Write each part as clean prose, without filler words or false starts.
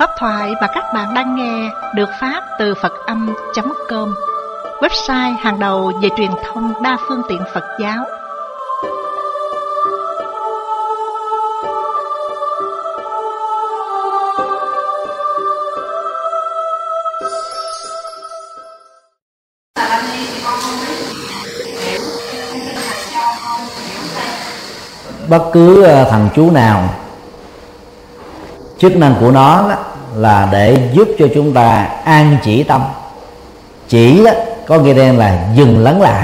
Pháp thoại mà các bạn đang nghe được phát từ Phật-âm.com, website hàng đầu về truyền thông đa phương tiện Phật giáo. Bất cứ thần chú nào, chức năng của nó là để giúp cho chúng ta an chỉ tâm. Chỉ có nghĩa đen là dừng lắng lại.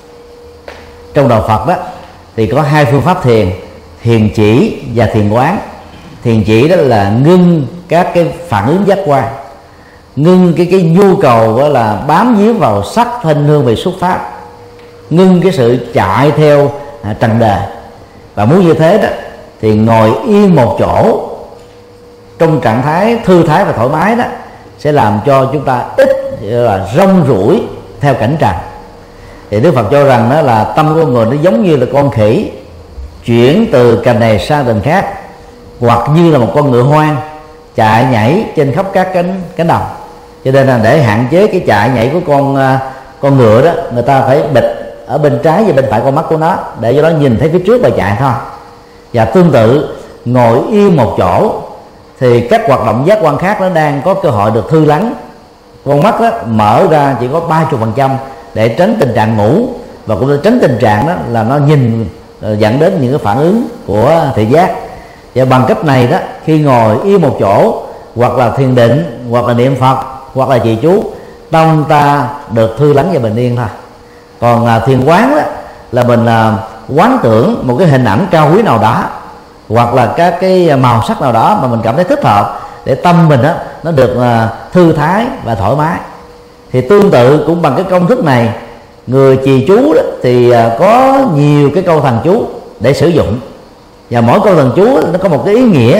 Trong đạo Phật thì có hai phương pháp thiền: thiền chỉ và thiền quán. Thiền chỉ đó là ngưng các cái phản ứng giác quan, ngưng cái nhu cầu đó là bám víu vào sắc thanh hương về xuất phát, ngưng cái sự chạy theo trần đời. Và muốn như thế đó thì ngồi yên một chỗ trong trạng thái thư thái và thoải mái đó sẽ làm cho chúng ta ít là rong ruổi theo cảnh trần. Thì Đức Phật cho rằng đó là tâm của người nó giống như là con khỉ chuyển từ cành này sang cành khác, hoặc như là một con ngựa hoang chạy nhảy trên khắp các cánh đồng. Cho nên là để hạn chế cái chạy nhảy của con ngựa đó, người ta phải bịt ở bên trái và bên phải con mắt của nó để cho nó nhìn thấy phía trước và chạy thôi. Và tương tự, ngồi yên một chỗ thì các hoạt động giác quan khác nó đang có cơ hội được thư lắng. Con mắt đó mở ra chỉ có 30% để tránh tình trạng ngủ, và cũng để tránh tình trạng đó là nó nhìn dẫn đến những cái phản ứng của thị giác. Và bằng cách này đó, khi ngồi yên một chỗ, hoặc là thiền định, hoặc là niệm Phật, hoặc là trì chú, tâm ta được thư lắng và bình yên thôi. Còn thiền quán đó là mình quán tưởng một cái hình ảnh cao quý nào đó, hoặc là các cái màu sắc nào đó mà mình cảm thấy thích hợp, để tâm mình đó nó được thư thái và thoải mái. Thì tương tự cũng bằng cái công thức này, người trì chú đó thì có nhiều cái câu thần chú để sử dụng, và mỗi câu thần chú nó có một cái ý nghĩa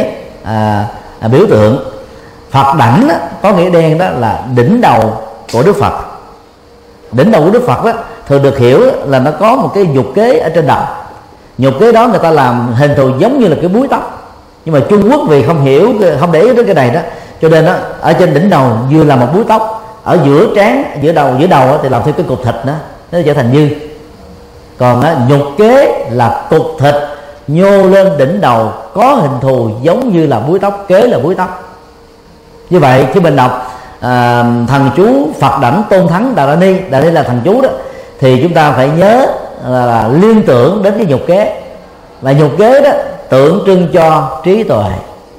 biểu tượng. Phật đảnh đó, có nghĩa đen đó là đỉnh đầu của Đức Phật. Đỉnh đầu của Đức Phật đó thường được hiểu là nó có một cái nhục kế ở trên đầu. Nhục kế đó người ta làm hình thù giống như là cái búi tóc, nhưng mà Trung Quốc vì không hiểu, không để ý đến cái này đó, cho nên đó, ở trên đỉnh đầu vừa là một búi tóc, ở giữa trán, giữa đầu thì làm theo cái cục thịt đó, nó trở thành như. Còn nhục kế là cục thịt nhô lên đỉnh đầu, có hình thù giống như là búi tóc, kế là búi tóc. Như vậy khi mình đọc thần chú Phật đảnh tôn thắng Đà La Ni là thần chú đó, thì chúng ta phải nhớ là liên tưởng đến cái nhục kế. Và nhục kế đó tượng trưng cho trí tuệ.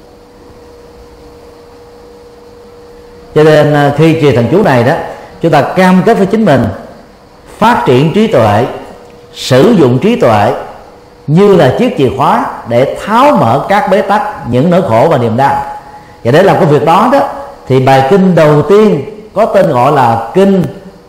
Cho nên khi trì thần chú này đó, chúng ta cam kết với chính mình phát triển trí tuệ, sử dụng trí tuệ như là chiếc chìa khóa để tháo mở các bế tắc, những nỗi khổ và niềm đau. Và để làm cái việc đó đó thì bài kinh đầu tiên có tên gọi là kinh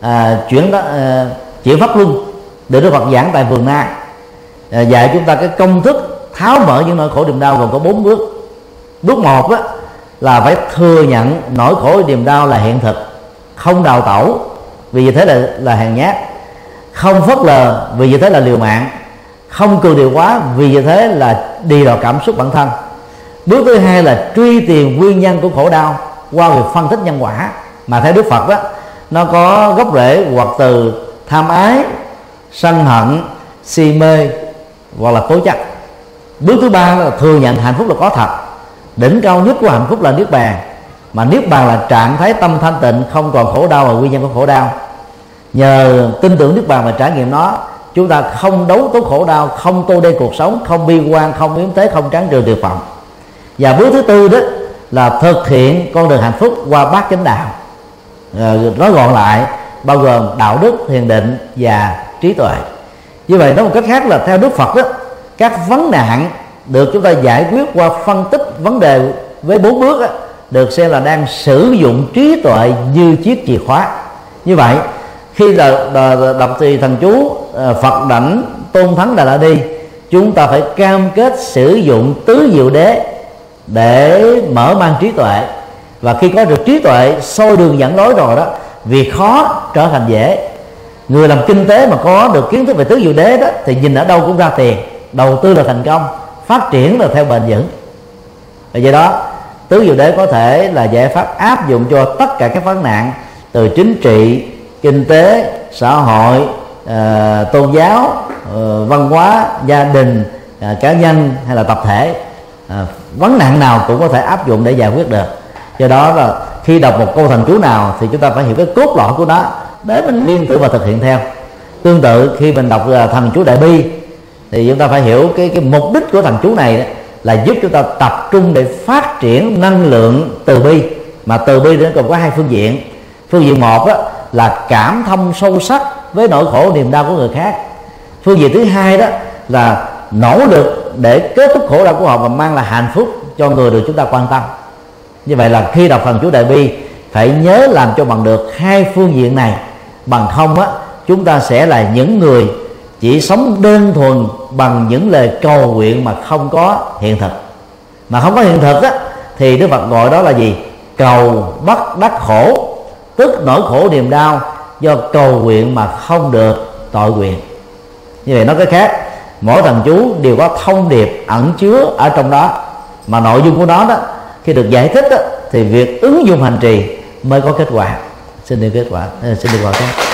chuyển pháp luân, được Đức Phật giảng tại Vườn Nai, dạy chúng ta cái công thức tháo mở những nỗi khổ niềm đau, gồm có 4 bước. Bước 1 đó là phải thừa nhận nỗi khổ niềm đau là hiện thực, không đào tẩu vì như thế là hèn nhát, không phớt lờ vì như thế là liều mạng, không cường điệu quá vì như thế là đi vào cảm xúc bản thân. Bước thứ 2 là truy tìm nguyên nhân của khổ đau qua việc phân tích nhân quả, mà theo Đức Phật đó nó có gốc rễ hoặc từ tham ái, sân hận, si mê hoặc là cố chấp. Bước thứ 3 là thừa nhận hạnh phúc là có thật. Đỉnh cao nhất của hạnh phúc là niết bàn, mà niết bàn là trạng thái tâm thanh tịnh, không còn khổ đau và nguyên nhân của khổ đau. Nhờ tin tưởng niết bàn và trải nghiệm nó, chúng ta không đấu tố khổ đau, không tô đen cuộc sống, không bi quan, không yếm thế, không tráng trừ tuyệt vọng. Và bước thứ 4 đó là thực hiện con đường hạnh phúc qua bát chánh đạo. Nói gọn lại bao gồm đạo đức, thiền định và trí tuệ. Như vậy nói một cách khác là theo Đức Phật đó, các vấn nạn được chúng ta giải quyết qua phân tích vấn đề với 4 bước đó, được xem là đang sử dụng trí tuệ như chiếc chìa khóa. Như vậy khi đọc trì thần chú Phật đảnh tôn thắng Đà La Ni, chúng ta phải cam kết sử dụng tứ diệu đế để mở mang trí tuệ. Và khi có được trí tuệ soi đường dẫn lối rồi đó, việc khó trở thành dễ. Người làm kinh tế mà có được kiến thức về tứ diệu đế đó thì nhìn ở đâu cũng ra tiền, đầu tư là thành công, phát triển là theo bền vững. Và do đó tứ diệu đế có thể là giải pháp áp dụng cho tất cả các vấn nạn, từ chính trị, kinh tế, xã hội, tôn giáo, văn hóa, gia đình, cá nhân hay là tập thể. Vấn nạn nào cũng có thể áp dụng để giải quyết được. Do đó là khi đọc một câu thần chú nào thì chúng ta phải hiểu cái cốt lõi của nó để mình liên tưởng và thực hiện theo. Tương tự khi mình đọc thần chú Đại Bi thì chúng ta phải hiểu cái mục đích của thần chú này đó, là giúp chúng ta tập trung để phát triển năng lượng từ bi. Mà từ bi nó còn có hai phương diện. Phương diện một đó là cảm thông sâu sắc với nỗi khổ niềm đau của người khác. Phương diện thứ hai đó là nỗ lực để kết thúc khổ đau của họ và mang lại hạnh phúc cho người được chúng ta quan tâm. Như vậy là khi đọc thần chú Đại Bi phải nhớ làm cho bằng được hai phương diện này, bằng không á chúng ta sẽ là những người chỉ sống đơn thuần bằng những lời cầu nguyện mà không có hiện thực. Mà không có hiện thực á thì Đức Phật gọi đó là gì? Cầu bất đắc khổ, tức nỗi khổ niềm đau do cầu nguyện mà không được tội nguyện. Như vậy nói cái khác, mỗi thần chú đều có thông điệp ẩn chứa ở trong đó, mà nội dung của nó đó khi được giải thích đó, thì việc ứng dụng hành trì mới có kết quả. Xin được kết quả, xin được vào các.